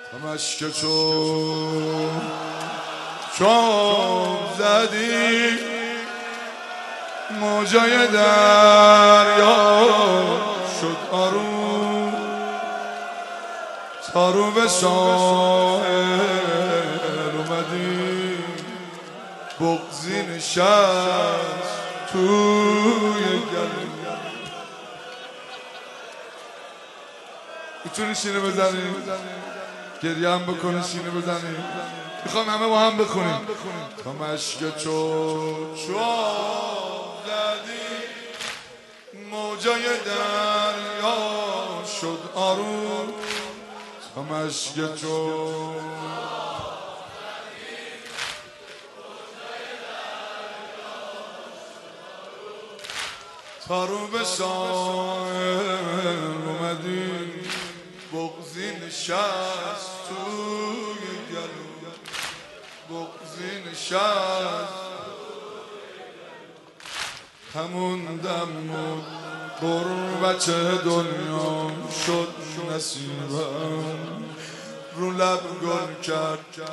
مشک چون زدی موجای دریا شد آروم، تا رو به ساحل اومدی بغضی نشست توی گلو. میتونی سینه بزنی؟ گریه هم بکنی سینه بزنی؟ میخوام همه با هم بخونیم. تا مشک چون زدی موجای دریا شد آروم، تا مشک چون تا رو به ساحل اومدی بغضی نشست توی گلو، بغضی نشست. همون دم بود غربت دنیا شد نصیبم، رو لب گل کرد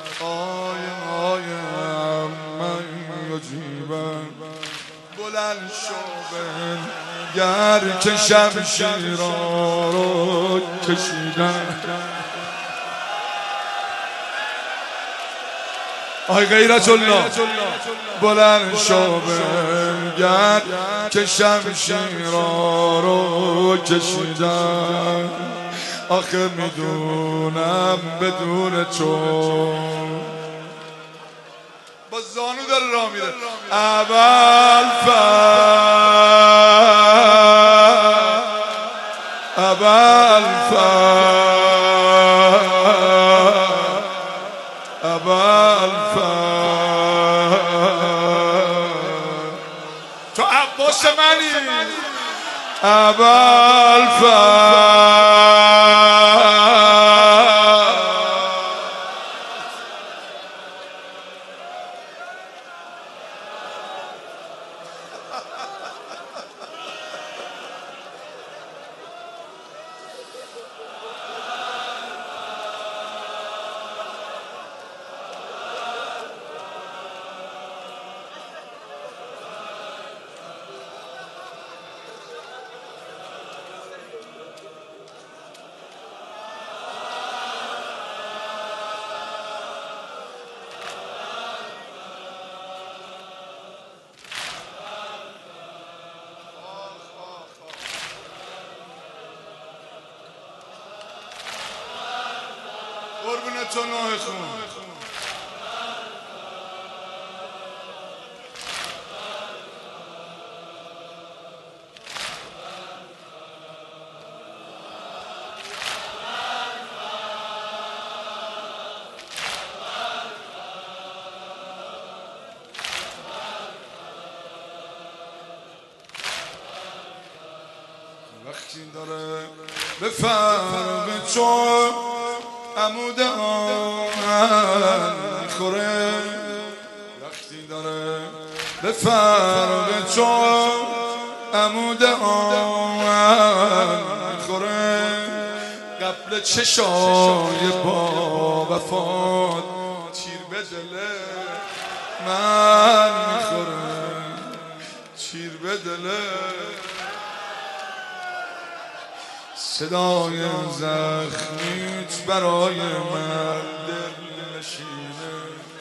آیم من یجیبم. بلند شو گر که شمشیرها رو کشیدن. آی غیرت الله بلند شو گر که شمشیرها رو کشیدن. آخه میدونم بدون تو با زانو داره راه میره. تو عباس منی قربونت تو نوح خون. وقتی داره به فرق چون عمود آهن میخوره، وقتی داره به فرق چون عمود آهن میخوره، قبل چشای با وفات تیر به دل من میخوره، تیر به دل. صدای زخمیت برای من دل نشینه،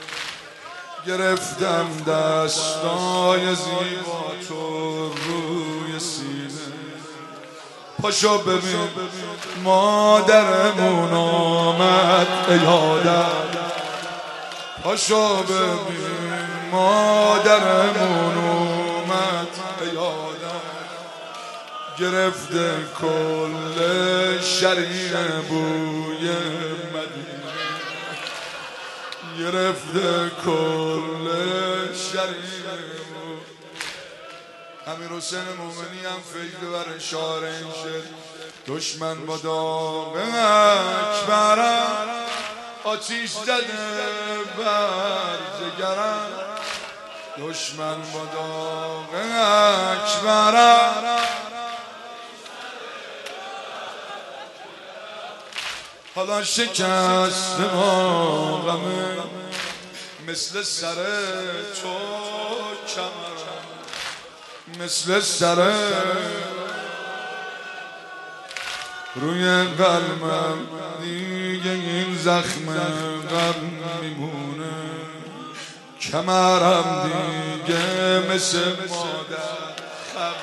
گرفتم دستای زیبا تو روی سینه. پاشو ببین مادرمون آمد عیادت، پاشو ببین مادرمون اومد عیادت. گرفته کل شریعه بوی مدینه، گرفته کل شریعه بوی. امیر حسین مومنی هم فکر بر شعر این شد. دشمن با داغ اکبرم آتیش زده بر جگرم، دشمن با داغ اکبرم حالا شکست ما غمه مثل سر تو کمرم، مثل سر روی قلبم دیگه این زخم غم میمونه، کمرم دیگه مثل مادر خم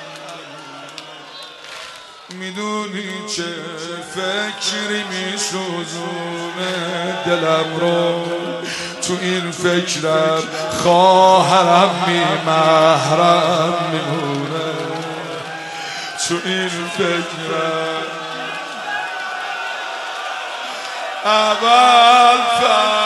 میدونی چه فکری میسوزونه دلم رو، تو این فکرم خواهرم محرم میمونه، تو این فکرم اول